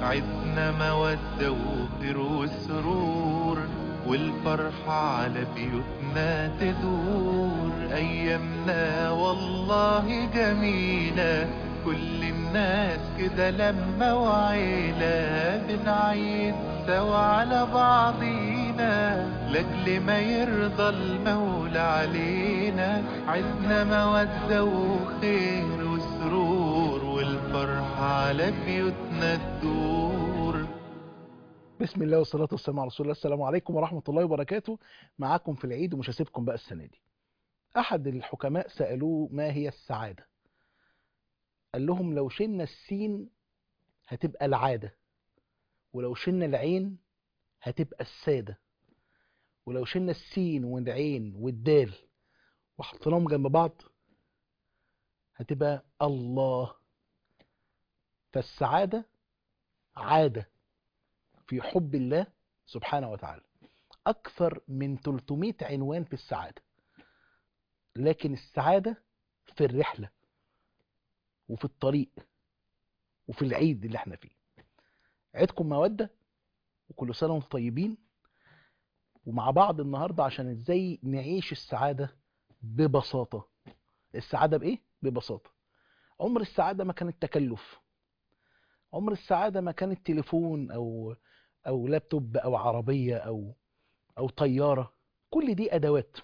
عدنا مودة وخير وسرور، والفرحة على بيوتنا تدور. أيامنا والله جميلة، كل الناس كده لما وعيلة بنعيد سوا على بعضينا، لأجل ما يرضى المولى علينا. عدنا مودة وخير وسرور، والفرحة على بيوتنا تدور. بسم الله والصلاة والسلام على رسول الله. السلام عليكم ورحمة الله وبركاته. معاكم في العيد ومش هسيبكم بقى السنة دي. أحد الحكماء سألوه ما هي السعادة؟ قال لهم لو شلنا السين هتبقى العادة، ولو شلنا العين هتبقى السادة، ولو شلنا السين والعين والدال وحطيناهم جنب بعض هتبقى الله. فالسعادة عادة في حب الله سبحانه وتعالى. أكثر من 300 عنوان في السعادة، لكن السعادة في الرحلة وفي الطريق وفي العيد اللي احنا فيه. عيدكم مودة وكل سنة وانتم طيبين، ومع بعض النهاردة عشان ازاي نعيش السعادة ببساطة. السعادة بإيه؟ ببساطة. عمر السعادة ما كانت تكلف، عمر السعادة ما كانت تليفون أو لابتوب أو عربية أو طيارة. كل دي أدوات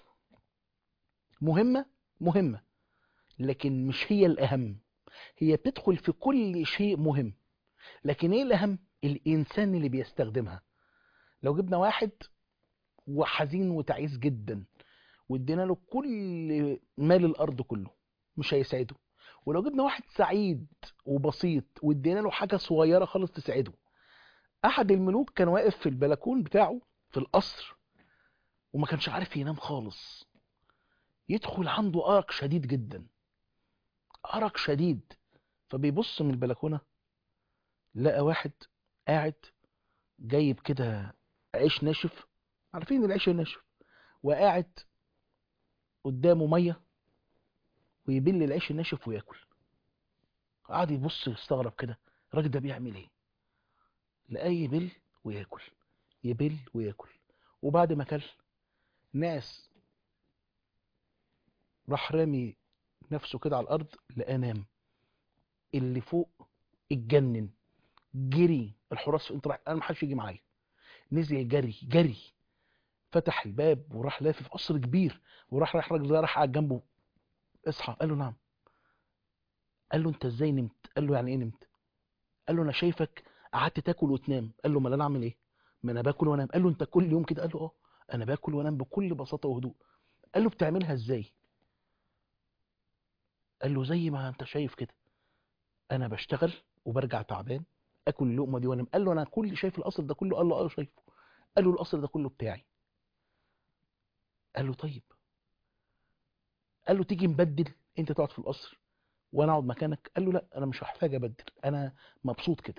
مهمة، لكن مش هي الأهم. هي بتدخل في كل شيء مهم، لكن ايه الأهم؟ الإنسان اللي بيستخدمها. لو جبنا واحد وحزين وتعيس جدا وادينا له كل مال الأرض كله مش هيسعده. ولو جبنا واحد سعيد وبسيط وادينا له حاجة صغيرة خالص تسعده. أحد الملوك كان واقف في البلكون بتاعه في القصر وما كانش عارف ينام خالص. يدخل عنده أرق شديد جدا، أرق شديد. فبيبص من البلكونة لقى واحد قاعد جايب كده عيش ناشف، عارفين العيش الناشف، وقاعد قدامه ميه ويبل العيش الناشف وياكل. قعد يبص يستغرب كده، الراجل ده بيعمل ايه؟ لقاه يبل وياكل، يبل وياكل. وبعد ما كل ناس راح رامي نفسه كده على الارض، لقاه نام. اللي فوق اتجنن، جري الحراس، انت راح، انا ما حدش يجي معايا. نزل جري جري، فتح الباب وراح لافف قصر كبير، راح الراجل ده راح قاعد جنبه. اصحى. قال له نعم. قال له انت ازاي نمت؟ قال له يعني ايه نمت؟ قال له انا شايفك قعدت تاكل وتنام. قال له ما انا اعمل ايه؟ ما انا باكل وانام. قال له انت كل يوم كده؟ قال له اه، انا باكل وانام بكل بساطه وهدوء. قال له بتعملها ازاي؟ قال له زي ما انت شايف كده، انا بشتغل وبرجع تعبان، اكل اللقمه دي وانام. قال له انا كل شايف القصر ده كله؟ قال له اه شايفه. قال له القصر ده كله بتاعي. قال له طيب. قال له تيجي نبدل، انت تقعد في القصر وانا اقعد مكانك. قال له لا، انا مش هحتاج ابدل، انا مبسوط كده.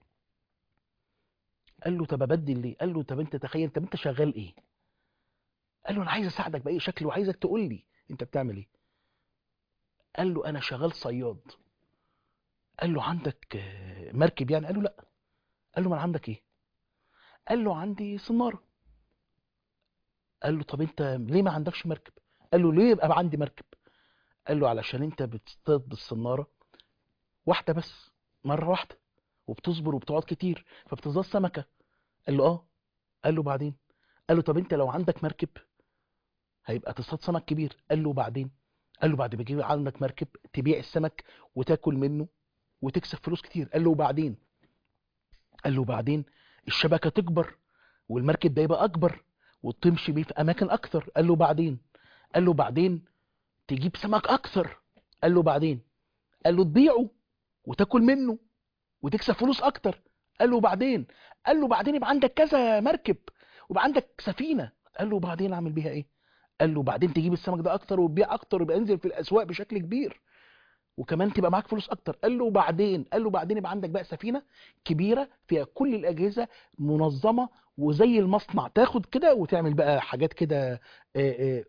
قال له طب ابدل ليه؟ قال له طب انت تخيل، طب انت شغال ايه؟ قال له انا عايز اساعدك باي شكل وعايزك تقول لي انت بتعمل ايه. قال له انا شغال صياد. قال له عندك مركب يعني؟ قال له لا. قال له ما عندك ايه؟ قال له عندي صناره. قال له طب انت ليه ما عندكش مركب؟ قال له ليه يبقى عندي مركب؟ قال له علشان انت بتصطاد بالصناره واحده بس، مره واحده، وبتصبر وبتقعد كتير فبتصطاد سمكه. قال له اه. قال له بعدين؟ قال له طب انت لو عندك مركب هيبقى تصطاد سمك كبير. قال له بعدين؟ قال له بعد ما يجي عندك مركب تبيع السمك وتاكل منه وتكسب فلوس كتير. قال له بعدين؟ قال له بعدين الشبكه تكبر والمركب ده يبقى اكبر وتمشي بيه في اماكن اكتر. قال له بعدين؟ قال له بعدين تجيب سمك اكتر. قال له بعدين؟ قال له تبيعه وتاكل منه وتكسب فلوس اكتر. قال له بعدين؟ قال له بعدين يبقى عندك كذا مركب ويبقى عندك سفينه. قال له بعدين اعمل بيها ايه؟ قال له بعدين تجيب السمك ده اكتر وتبيع اكتر ويبقى ينزل في الاسواق بشكل كبير وكمان تبقى معاك فلوس اكتر. قال له بعدين؟ قال له بعدين يبقى عندك بقى سفينه كبيره فيها كل الاجهزه منظمه وزي المصنع، تاخد كده وتعمل بقى حاجات كده،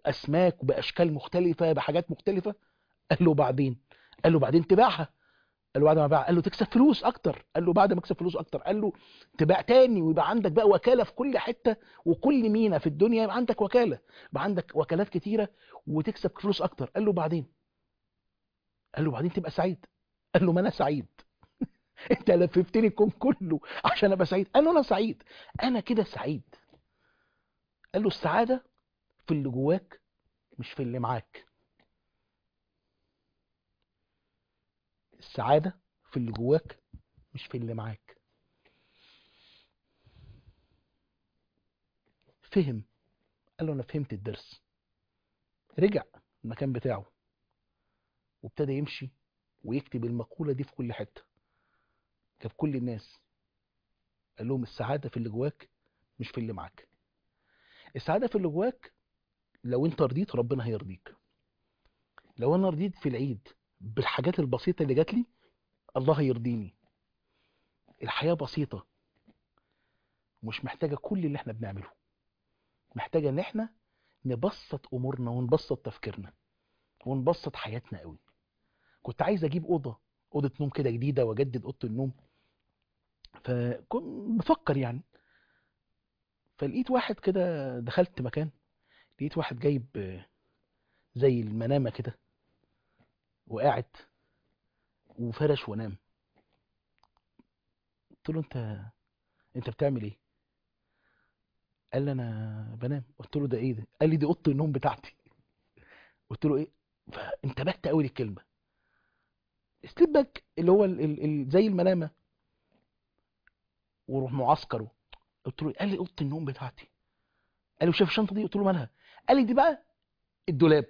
اسماك باشكال مختلفه بحاجات مختلفه. قال له بعدين؟ قال له بعدين تبيعها قال له بعد ما باع، قال له تكسب فلوس اكتر. قال له بعد ما اكسب فلوس اكتر، قال له تبيع تاني ويبقى عندك بقى وكاله في كل حته وكل مينا في الدنيا يبقى عندك وكاله، يبقى عندك وكالات كتيره وتكسب فلوس اكتر. قال له بعدين، قال له بعدين تبقى سعيد. قال له ما انا سعيد. انت لففتني الكون كله عشان ابقى سعيد. قال له انا سعيد، انا كده سعيد. قال له السعاده في اللي جواك مش في اللي معاك. السعاده في اللي جواك مش في اللي معاك. فهم. قال له انا فهمت الدرس. رجع المكان بتاعه وابتدى يمشي ويكتب المقولة دي في كل حتة، كان كل الناس. قال لهم السعادة في اللي جواك مش في اللي معاك. السعادة في اللي جواك، لو انت رضيت ربنا هيرضيك. لو انا رضيت في العيد بالحاجات البسيطة اللي جات لي، الله هيرضيني. الحياة بسيطة، مش محتاجة كل اللي احنا بنعمله. محتاجة ان احنا نبسط امورنا ونبسط تفكيرنا ونبسط حياتنا قوي. كنت عايز اجيب اوضه نوم كده جديده واجدد اوضه النوم، فكنت بفكر يعني. فلقيت واحد كده، دخلت مكان لقيت واحد جايب زي المنامه كده وقاعد وفرش ونام. قلت له انت بتعمل ايه؟ قال لي انا بنام. قلت له ده ايه ده؟ قال لي دي اوضه النوم بتاعتي. قلت له ايه؟ فانتبهت قوي للكلمه سليب باك، اللي هو زي المنامه وروح معسكره. قلت له قال لي اوضه النوم بتاعتي. قال لي شايف الشنطه دي؟ قلت له مالها؟ قال لي دي بقى الدولاب.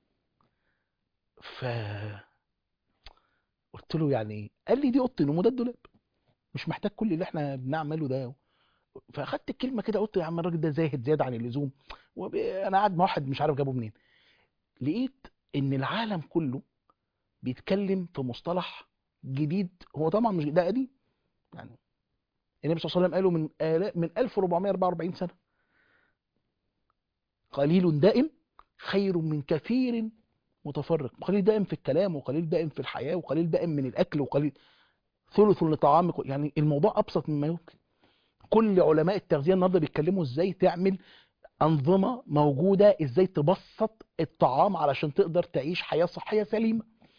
فقلت له يعني ايه؟ قال لي دي اوضه النوم وده الدولاب، مش محتاج كل اللي احنا بنعمله ده. فاخدت الكلمه كده، قلت يا عم الراجل ده زاهد زياده عن اللزوم، وانا قاعد مع واحد مش عارف جابه منين. لقيت ان العالم كله بيتكلم في مصطلح جديد، هو طبعا مش ده قديم يعني. النبي صلى الله عليه وسلم قاله من 1444 سنه: قليل دائم خير من كثير متفرق. قليل دائم في الكلام، وقليل دائم في الحياه، وقليل دائم من الاكل، وقليل ثلث لطعامك. يعني الموضوع ابسط مما يمكن. كل علماء التغذيه النهارده بيتكلموا ازاي تعمل انظمه موجوده، ازاي تبسط الطعام علشان تقدر تعيش حياه صحيه سليمه.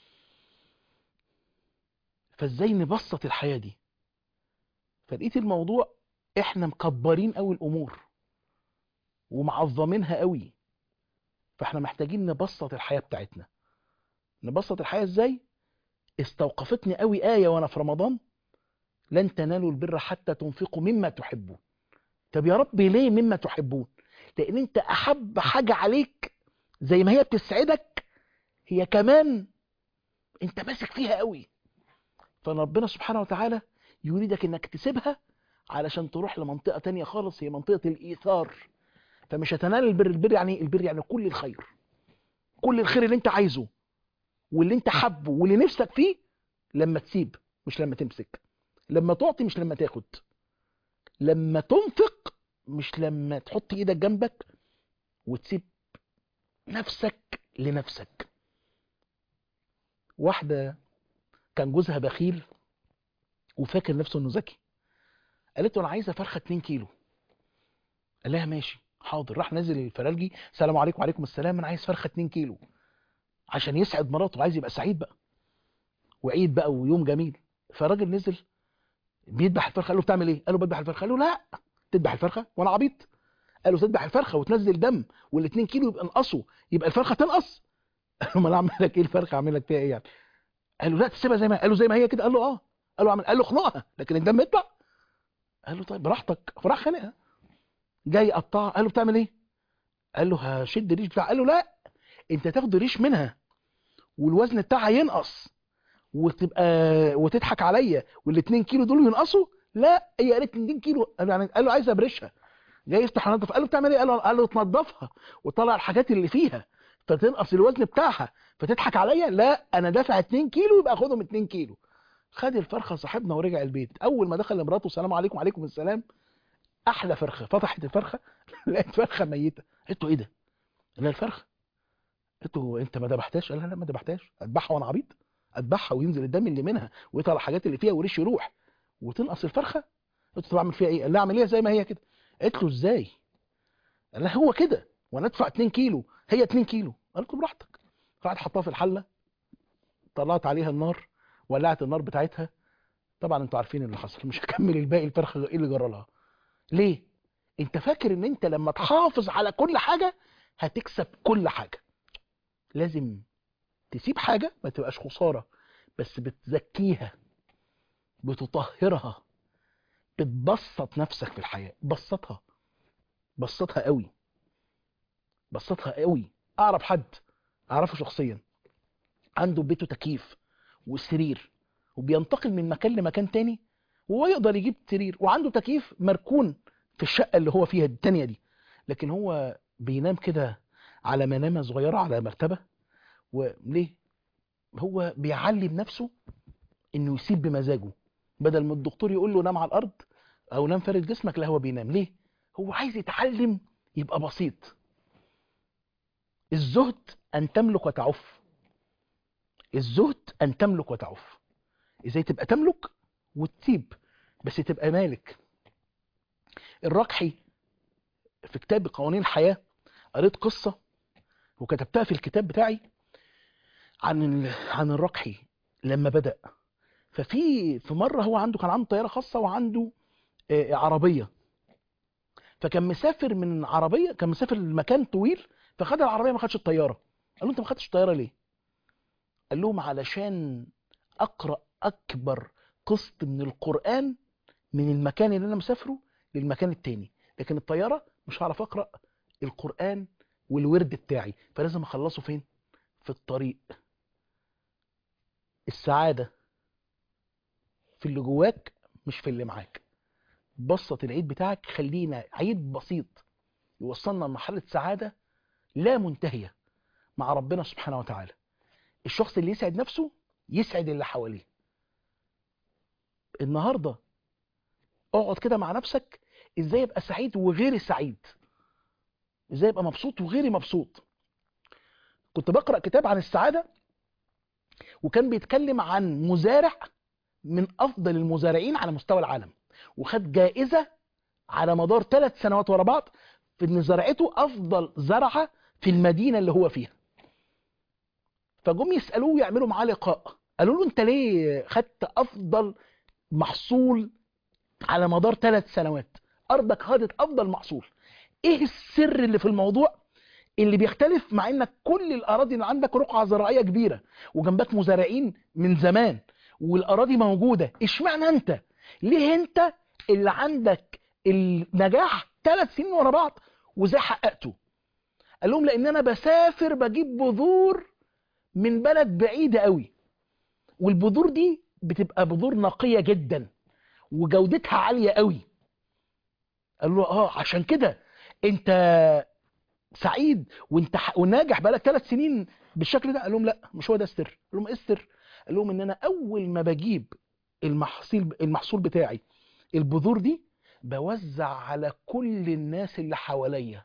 فازاي نبسط الحياه دي؟ فلقيت الموضوع احنا مكبرين قوي الامور ومعظمينها قوي. فاحنا محتاجين نبسط الحياه بتاعتنا. نبسط الحياه ازاي؟ استوقفتني قوي ايه وانا في رمضان: لن تنالوا البر حتى تنفقوا مما تحبون. طب يا رب ليه مما تحبون؟ لان انت احب حاجه عليك زي ما هي بتسعدك، هي كمان انت ماسك فيها قوي. فربنا سبحانه وتعالى يريدك انك تسيبها علشان تروح لمنطقة تانية خالص، هي منطقة الإيثار. فمش هتنال البر. البر يعني ايه؟ البر يعني كل الخير، كل الخير اللي انت عايزه واللي انت حبه واللي نفسك فيه لما تسيب مش لما تمسك، لما تعطي مش لما تاخد، لما تنفق مش لما تحط ايدك جنبك وتسيب نفسك لنفسك. واحدة كان جوزها بخيل وفاكر نفسه انه ذكي، قالت له انا عايزه فرخه 2 كيلو. قال لها ماشي حاضر. راح نازل الفرارجي: السلام عليكم. وعليكم السلام، انا عايز فرخه 2 كيلو. عشان يسعد مراته، عايز يبقى سعيد بقى وعيد بقى ويوم جميل. فالراجل نزل بيذبح الفرخه. قال له بتعمل ايه؟ قال له بذبح الفرخه. قال له لا، تذبح الفرخه وانا عبيط؟ قال له تذبح الفرخه وتنزل دم وال2 كيلو يبقى نقصوا، يبقى الفرخه تنقص. قال له ما انا اعمل لك ايه الفرخه؟ اعمل لك فيها ايه يعني؟ قال له لا تسيبها زي ما هي. قال له زي ما هي كده؟ قال له اه. قال له اعمل. قال له اخنقها لكن الدم يطلع. قال له طيب براحتك. فراح خانقها. جاي يقطعها. قال له بتعمل ايه؟ قال له هشد الريش بتاعها. قال له لا، انت تاخد الريش منها والوزن بتاعها ينقص وتبقى وتضحك عليا وال2 كيلو دول ينقصوا. لا، هي قالت 2 كيلو. قال له يعني، قال له عايز ابرشها. جاي يفتح ينظف. قال له بتعمل ايه؟ قال له تنظفها وتطلع الحاجات اللي فيها فتنقص الوزن بتاعها فتضحك عليا. لا، انا دافع 2 كيلو يبقى خدهم 2 كيلو. خد الفرخه صاحبنا ورجع البيت. اول ما دخل لمراته: السلام عليكم. وعليكم السلام. احلى فرخه. فتحت الفرخه لقيت فرخه ميته. قلت له ايه ده؟ قال لها الفرخه. قلت له انت ما ذبحتهاش؟ قال لها لا ما ذبحتهاش، اذبحها وانا عبيط؟ اذبحها وينزل الدم اللي منها ويطلع الحاجات اللي فيها وريش يروح، وتنقص الفرخه. قلت له اعمل فيها ايه؟ قال لي اعمل ايه زي ما هي كده. قلت له ازاي؟ قال لي هو كده، وانا ادفع 2 كيلو هي 2 كيلو. قلت له براحتك. قعدت حطها في الحله، طلعت عليها النار، ولعت النار بتاعتها. طبعا انتوا عارفين اللي حصل، مش هكمل الباقي. الفرخه ايه اللي جرى لها؟ ليه؟ انت فاكر ان انت لما تحافظ على كل حاجه هتكسب كل حاجه. لازم تسيب حاجه ما تبقاش خساره، بس بتزكيها، بتطهرها، بتبسط نفسك في الحياه. بسطها، بسطها قوي، بسطها قوي. اعرف حد اعرفه شخصيا عنده بيته تكييف وسرير، وبينتقل من مكان لمكان تاني وهو يقدر يجيب سرير، وعنده تكييف مركون في الشقه اللي هو فيها التانيه دي، لكن هو بينام كده على منامه صغيره على مرتبه. وليه؟ هو بيعلم نفسه انه يسيب بمزاجه، بدل ما الدكتور يقول له نام على الارض او نام فارد جسمك، لا هو بينام. ليه؟ هو عايز يتعلم يبقى بسيط. الزهد ان تملك وتعف. الزهد ان تملك وتعف. ازاي تبقى تملك وتسيب، بس تبقى مالك. الركحي في كتاب قوانين الحياة قريت قصة وكتبتها في الكتاب بتاعي عن الركحي لما بدأ. في مرة هو كان عنده طيارة خاصة وعنده عربية، فكان مسافر من عربية، كان مسافر لمكان طويل، فخد العربية ما خدش الطيارة. قال له انت ما خدتش الطيارة ليه؟ قال لهم علشان اقرأ اكبر قسط من القرآن من المكان اللي انا مسافره للمكان التاني، لكن الطيارة مش هعرف اقرأ القرآن والورد بتاعي، فلازم اخلصه فين؟ في الطريق. السعادة في اللي جواك مش في اللي معاك. بسط العيد بتاعك، خلينا عيد بسيط يوصلنا لمرحلة سعادة لا منتهية مع ربنا سبحانه وتعالى. الشخص اللي يسعد نفسه يسعد اللي حواليه. النهاردة اقعد كده مع نفسك، ازاي ابقى سعيد وغيري سعيد، ازاي ابقى مبسوط وغيري مبسوط. كنت بقرأ كتاب عن السعادة وكان بيتكلم عن مزارع من افضل المزارعين على مستوى العالم، وخد جائزة على مدار 3 سنوات ورا بعض في ان زرعته افضل زرعة في المدينة اللي هو فيها. فجم يسألوه ويعملوا معاه لقاء، قالوا له انت ليه خدت افضل محصول على مدار 3 سنوات؟ ارضك خدت افضل محصول، ايه السر اللي في الموضوع اللي بيختلف مع انك كل الاراضي اللي عندك رقعة زراعية كبيرة وجنبك مزارعين من زمان والاراضي موجودة، اشمعنى انت؟ ليه انت اللي عندك النجاح 3 سنين ورا بعض وزي حققته؟ قال لهم لان انا بسافر بجيب بذور من بلد بعيدة قوي، والبذور دي بتبقى بذور نقية جدا وجودتها عالية قوي. قالوا له عشان كده انت سعيد وانت وناجح بقالك 3 سنين بالشكل ده؟ قال لهم لا، مش هو ده السر. قال لهم ايه السر؟ قال لهم ان انا اول ما بجيب المحصول بتاعي البذور دي بوزع على كل الناس اللي حواليا.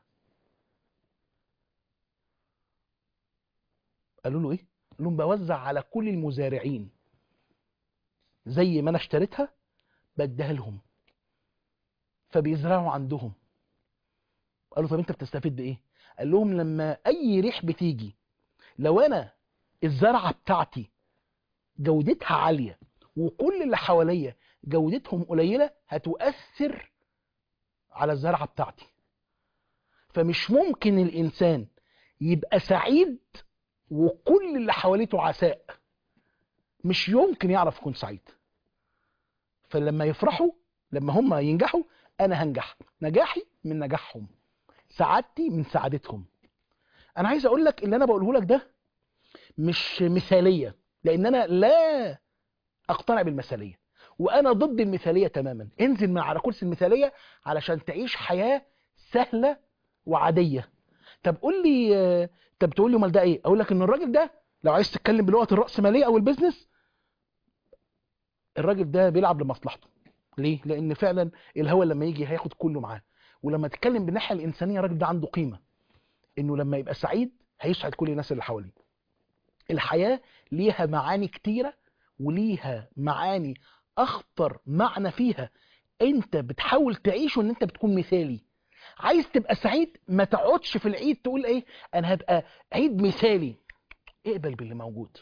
قالوا له ايه؟ قال لهم بوزع على كل المزارعين، زي ما انا اشتريتها بديها لهم فبيزرعوا عندهم. قالوا طب انت بتستفيد بايه؟ قال لهم لما اي ريح بتيجي، لو انا الزرعه بتاعتي جودتها عاليه وكل اللي حواليا جودتهم قليله هتؤثر على الزرعه بتاعتي. فمش ممكن الانسان يبقى سعيد وكل اللي حواليته عساء، مش يمكن يعرف يكون سعيد. فلما يفرحوا، لما هم ينجحوا، انا هنجح، نجاحي من نجاحهم، سعادتي من سعادتهم. انا عايز اقول لك اللي انا بقوله لك ده مش مثاليه، لان انا لا اقتنع بالمثاليه، وانا ضد المثاليه تماما. انزل من على كرسي المثاليه علشان تعيش حياه سهله وعاديه. طب قول لي، طب تقول لي امال ده ايه؟ اقول لك ان الراجل ده لو عايز تتكلم بلغه الراسماليه او البيزنس، الراجل ده بيلعب لمصلحته. ليه؟ لان فعلا الهوى لما يجي هياخد كله معاه. ولما تتكلم بالناحيه الانسانيه، الراجل ده عنده قيمه، انه لما يبقى سعيد هيسعد كل الناس اللي حواليه. الحياة ليها معاني كتيرة، وليها معاني اخطر معنى فيها انت بتحاول تعيشه ان انت بتكون مثالي. عايز تبقى سعيد، ما تقعدش في العيد تقول ايه انا هبقى عيد مثالي. اقبل باللي موجود.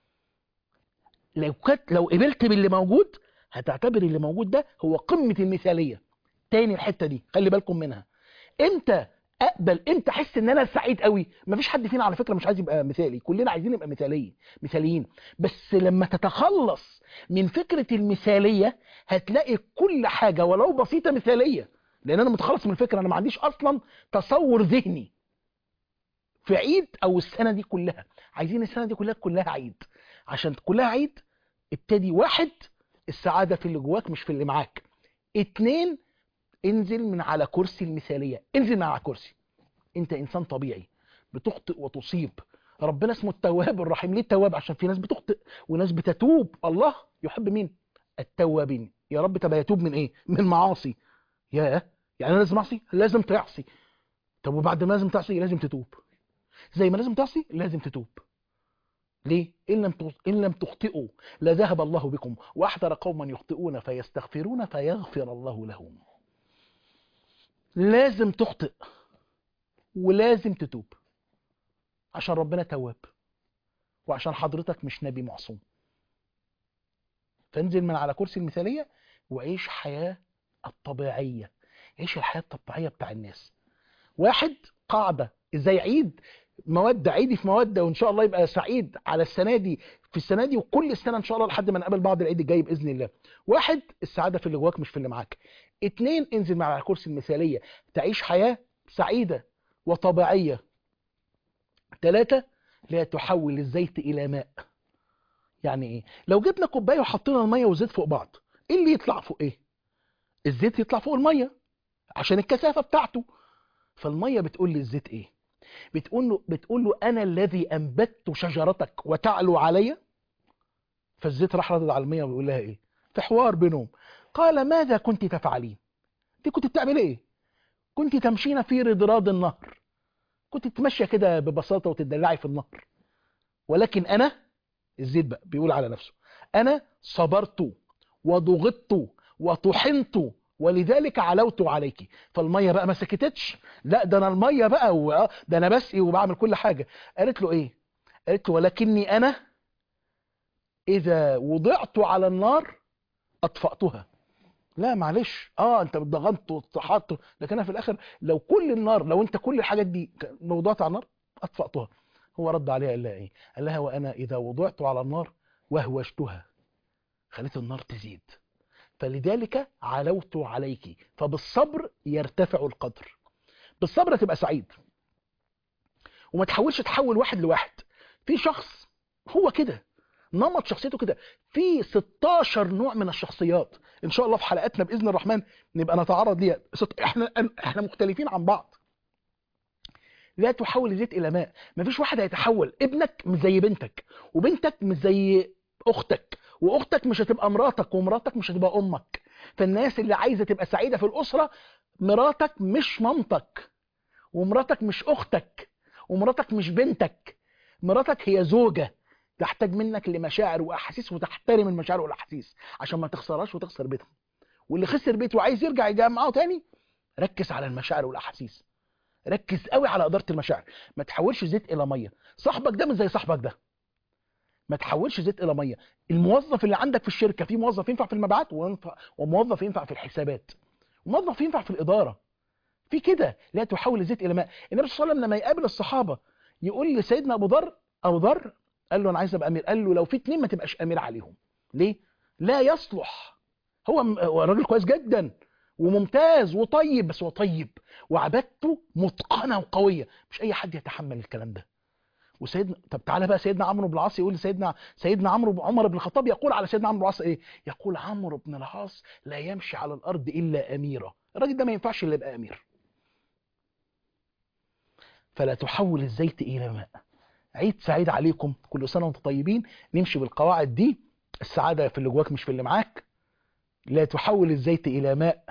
لو قبلت باللي موجود هتعتبر اللي موجود ده هو قمة المثالية. تاني الحتة دي خلي بالكم منها. امتى اقبل، امتى احس ان انا سعيد قوي؟ مفيش حد فينا على فكرة مش عايز يبقى مثالي، كلنا عايزين نبقى مثاليين. بس لما تتخلص من فكرة المثالية هتلاقي كل حاجة ولو بسيطة مثالية. لان انا متخلص من الفكرة، انا ما عنديش اصلا تصور ذهني في عيد او السنة دي كلها. عايزين السنة دي كلها عيد. عشان كلها عيد ابتدي: واحد، السعادة في اللي جواك مش في اللي معاك. اتنين، انزل من على كرسي المثالية، انزل من على كرسي. انت انسان طبيعي بتخطئ وتصيب. ربنا اسمه التواب الرحيم. ليه التواب؟ عشان في ناس بتخطئ وناس بتتوب. الله يحب مين؟ التوابين. يا رب طب يتوب من ايه؟ من معاصي. يا يعني انا لازم اعصي؟ لازم تعصي. طب وبعد ما لازم تعصي لازم تتوب. زي ما لازم تعصي لازم تتوب. ليه؟ إن لم تخطئوا لذهب الله بكم وأحذر قوما يخطئون فيستغفرون فيغفر الله لهم. لازم تخطئ ولازم تتوب عشان ربنا تواب، وعشان حضرتك مش نبي معصوم. فانزل من على كرسي المثالية وعيش حياة الطبيعية. عيش الحياة الطبيعية بتاع الناس. واحد، قاعدة ازاي عيد مودة، عيدي في مودة وان شاء الله يبقى سعيد على السنة دي، في السنة دي وكل السنة ان شاء الله لحد ما نقابل بعض العيد الجاي بإذن الله. واحد، السعادة في اللي جواك مش في اللي معاك. اتنين، انزل مع الكرسي المثالية تعيش حياة سعيدة وطبيعية. تلاتة، لا تحول الزيت إلى ماء. يعني ايه؟ لو جبنا كوباية وحطينا المية والزيت فوق بعض، ايه اللي يطلع فوق ايه؟ الزيت يطلع فوق المية عشان الكثافة بتاعته. فالمية بتقول للزيت ايه؟ بتقول له انا الذي انبت شجرتك وتعلو علي. فالزيت راح ردد على الميه وبيقول لها ايه في حوار بينهم؟ قال ماذا كنت تفعلين؟ انت كنت بتعمل ايه؟ كنت تمشين في رضراد النهر، كنت تمشي كده ببساطه وتدلعي في النهر. ولكن انا، الزيت بقى بيقول على نفسه، انا صبرت وضغطت وطحنت ولذلك علوت عليك. فالميه بقى ما سكتتش، لا ده انا الميه بقى ده انا بسقي وبعمل كل حاجه. قالت له ايه؟ قالت له ولكني انا اذا وضعت على النار اطفأتها. لا معلش، انت ضغطت وطحنت، لكن انا في الاخر لو كل النار، لو انت كل الحاجات دي وضعت على النار اطفأتها. هو رد عليها قال لها ايه؟ قال لها وانا اذا وضعت على النار وهوجتها، خليت النار تزيد، فلذلك علوت عليك. فبالصبر يرتفع القدر. بالصبر تبقى سعيد، وما تحاولش تحول واحد لواحد. في شخص هو كده، نمط شخصيته كده. في 16 نوع من الشخصيات ان شاء الله في حلقاتنا باذن الرحمن نبقى نتعرض ليها. احنا مختلفين عن بعض. لا تحول الزيت الى ماء. مفيش واحد هيتحول. ابنك مش زي بنتك، وبنتك مش زي اختك، واختك مش هتبقى مراتك، ومراتك مش هتبقى امك. فالناس اللي عايزه تبقى سعيده في الاسره، مراتك مش مامتك، ومراتك مش اختك، ومراتك مش بنتك. مراتك هي زوجة تحتاج منك لمشاعر واحاسيس، وتحترم المشاعر والاحاسيس عشان ما تخسرهاش وتخسر بيتها. واللي خسر بيته وعايز يرجع يجمعه تاني، ركز على المشاعر والاحاسيس. ركز قوي على اداره المشاعر. ما تحولش زيت الى ميه. صاحبك ده مش زي صاحبك ده. ما تحولش زيت الى ميه. الموظف اللي عندك في الشركه، في موظف ينفع في المبيعات وموظف ينفع في الحسابات، وموظف ينفع في الاداره. في كده لا تحول الزيت الى ماء. النبي صلى الله عليه وسلم لما يقابل الصحابه يقول لسيدنا ابو ذر قال له انا عايز ابقى امير. قال له لو في اتنين ما تبقاش امير عليهم. ليه؟ لا يصلح. هو راجل كويس جدا وممتاز وطيب، بس هو طيب وعبادته متقنه وقويه، مش اي حد يتحمل الكلام ده. وسيدنا، طب تعالى بقى سيدنا عمرو بن العاص يقول سيدنا عمر بن الخطاب يقول على سيدنا عمرو بن العاص ايه؟ يقول عمرو بن العاص لا يمشي على الارض الا اميرا. الراجل ده ما ينفعش الا يبقى امير. فلا تحول الزيت إلى ماء. عيد سعيد عليكم، كل سنة وانتم طيبين. نمشي بالقواعد دي. السعادة في اللي جواك مش في اللي معاك. لا تحول الزيت إلى ماء.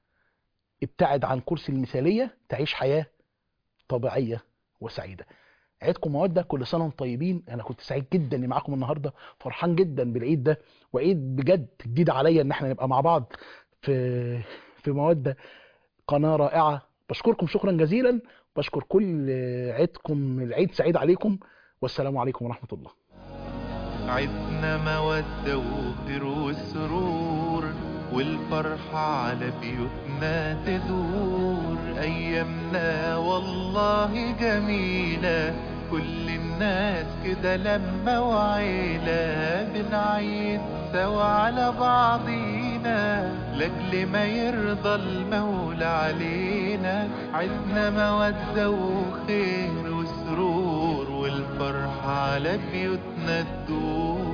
ابتعد عن كرسي المثالية، تعيش حياة طبيعية وسعيدة. عيدكم مودة، كل سنة وانتم طيبين. أنا كنت سعيد جدا إني معاكم النهاردة، فرحان جدا بالعيد ده، وعيد بجد جديد عليا إن احنا نبقى مع بعض في مودة، قناة رائعة. بشكركم شكرا جزيلا، بشكر كل عيدكم، العيد سعيد عليكم، والسلام عليكم ورحمة الله. عدنا مودة وخير وسرور، والفرحة على بيوتنا تدور. أيامنا والله جميلة، كل الناس كده لما وعيلة، بنعيد سوا على بعضينا لأجل ما يرضى المولى علينا. عدنا مودة وخير وسرور، والفرحة على بيوتنا تدور.